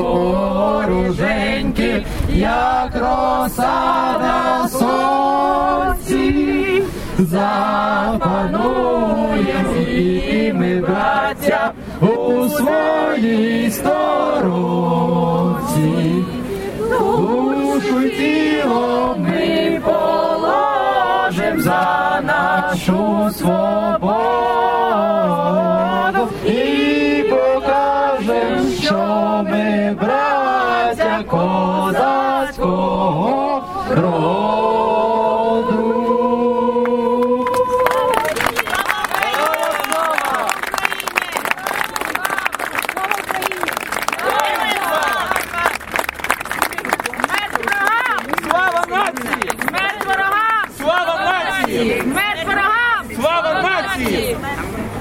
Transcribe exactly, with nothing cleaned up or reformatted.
вороженьки, як роса на сонці, запануєм і ми, браття, у своїй сторонці. Душу й тіло ми положим за нашу свободу і покажем, що ми браття козацького роду. Слава нації! Смерть ворогам! Слава нації!